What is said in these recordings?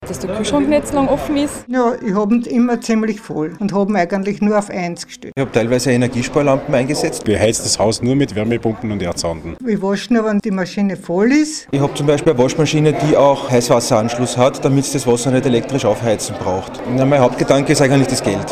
Dass der Kühlschrank nicht so lang offen ist. Ja, ich habe ihn immer ziemlich voll und habe ihn eigentlich nur auf 1 gestellt. Ich habe teilweise Energiesparlampen eingesetzt. Wir heizen das Haus nur mit Wärmepumpen und Erdsonden. Ich wasche nur, wenn die Maschine voll ist. Ich habe zum Beispiel eine Waschmaschine, die auch Heißwasseranschluss hat, damit es das Wasser nicht elektrisch aufheizen braucht. Und mein Hauptgedanke ist eigentlich das Geld.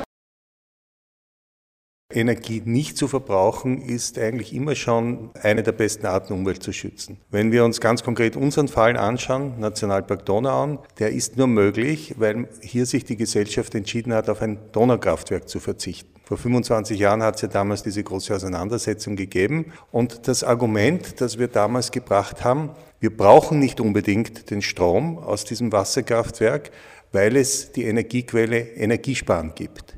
Energie nicht zu verbrauchen, ist eigentlich immer schon eine der besten Arten, Umwelt zu schützen. Wenn wir uns ganz konkret unseren Fall anschauen, Nationalpark Donauauen, der ist nur möglich, weil hier sich die Gesellschaft entschieden hat, auf ein Donaukraftwerk zu verzichten. Vor 25 Jahren hat es ja damals diese große Auseinandersetzung gegeben und das Argument, das wir damals gebracht haben, wir brauchen nicht unbedingt den Strom aus diesem Wasserkraftwerk, weil es die Energiequelle Energiesparen gibt.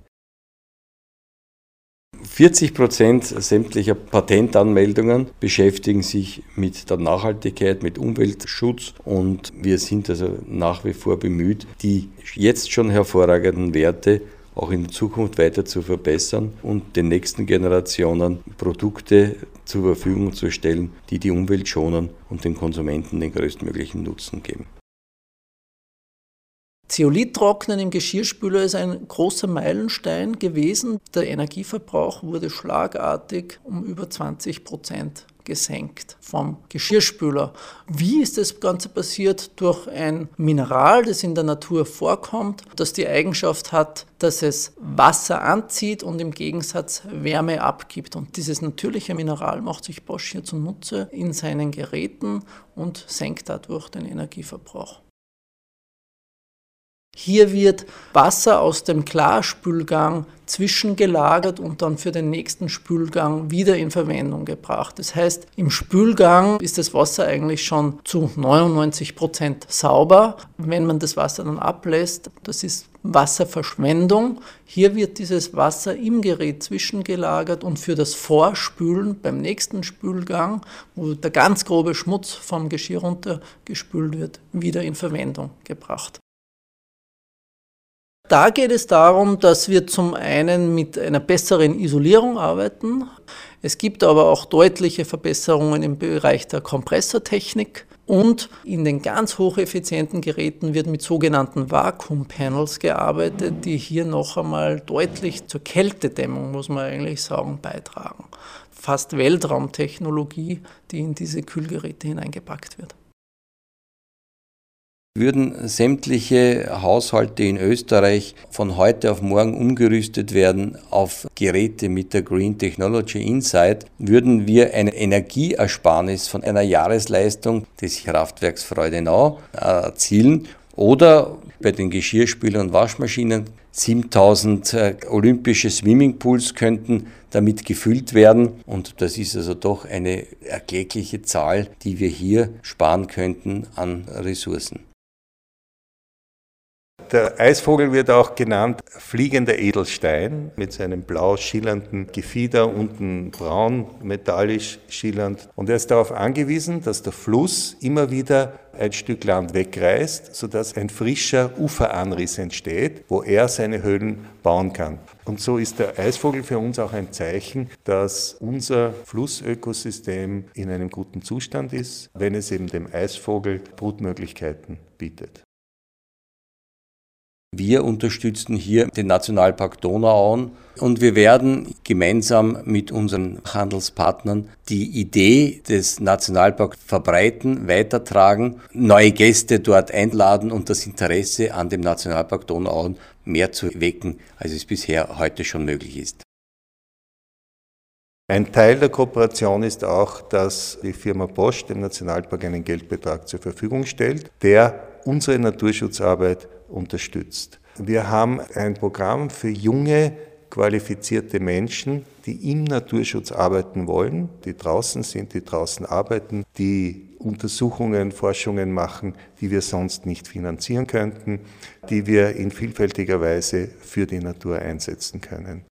40% sämtlicher Patentanmeldungen beschäftigen sich mit der Nachhaltigkeit, mit Umweltschutz und wir sind also nach wie vor bemüht, die jetzt schon hervorragenden Werte auch in der Zukunft weiter zu verbessern und den nächsten Generationen Produkte zur Verfügung zu stellen, die die Umwelt schonen und den Konsumenten den größtmöglichen Nutzen geben. Zeolithtrocknen im Geschirrspüler ist ein großer Meilenstein gewesen. Der Energieverbrauch wurde schlagartig um über 20% gesenkt vom Geschirrspüler. Wie ist das Ganze passiert? Durch ein Mineral, das in der Natur vorkommt, das die Eigenschaft hat, dass es Wasser anzieht und im Gegensatz Wärme abgibt. Und dieses natürliche Mineral macht sich Bosch hier zunutze in seinen Geräten und senkt dadurch den Energieverbrauch. Hier wird Wasser aus dem Klarspülgang zwischengelagert und dann für den nächsten Spülgang wieder in Verwendung gebracht. Das heißt, im Spülgang ist das Wasser eigentlich schon zu 99% sauber. Wenn man das Wasser dann ablässt, das ist Wasserverschwendung. Hier wird dieses Wasser im Gerät zwischengelagert und für das Vorspülen beim nächsten Spülgang, wo der ganz grobe Schmutz vom Geschirr runtergespült wird, wieder in Verwendung gebracht. Da geht es darum, dass wir zum einen mit einer besseren Isolierung arbeiten. Es gibt aber auch deutliche Verbesserungen im Bereich der Kompressortechnik. Und in den ganz hocheffizienten Geräten wird mit sogenannten Vakuumpanels gearbeitet, die hier noch einmal deutlich zur Kältedämmung, muss man eigentlich sagen, beitragen. Fast Weltraumtechnologie, die in diese Kühlgeräte hineingepackt wird. Würden sämtliche Haushalte in Österreich von heute auf morgen umgerüstet werden auf Geräte mit der Green Technology Inside, würden wir eine Energieersparnis von einer Jahresleistung des Kraftwerks Freudenau erzielen oder bei den Geschirrspülern und Waschmaschinen 7000 olympische Swimmingpools könnten damit gefüllt werden und das ist also doch eine erkleckliche Zahl, die wir hier sparen könnten an Ressourcen. Der Eisvogel wird auch genannt fliegender Edelstein mit seinem blau schillernden Gefieder, unten braun, metallisch schillernd. Und er ist darauf angewiesen, dass der Fluss immer wieder ein Stück Land wegreißt, sodass ein frischer Uferanriss entsteht, wo er seine Höhlen bauen kann. Und so ist der Eisvogel für uns auch ein Zeichen, dass unser Flussökosystem in einem guten Zustand ist, wenn es eben dem Eisvogel Brutmöglichkeiten bietet. Wir unterstützen hier den Nationalpark Donauauen und wir werden gemeinsam mit unseren Handelspartnern die Idee des Nationalparks verbreiten, weitertragen, neue Gäste dort einladen und das Interesse an dem Nationalpark Donauauen mehr zu wecken, als es bisher heute schon möglich ist. Ein Teil der Kooperation ist auch, dass die Firma Bosch dem Nationalpark einen Geldbetrag zur Verfügung stellt, der unsere Naturschutzarbeit unterstützt. Wir haben ein Programm für junge, qualifizierte Menschen, die im Naturschutz arbeiten wollen, die draußen sind, die draußen arbeiten, die Untersuchungen, Forschungen machen, die wir sonst nicht finanzieren könnten, die wir in vielfältiger Weise für die Natur einsetzen können.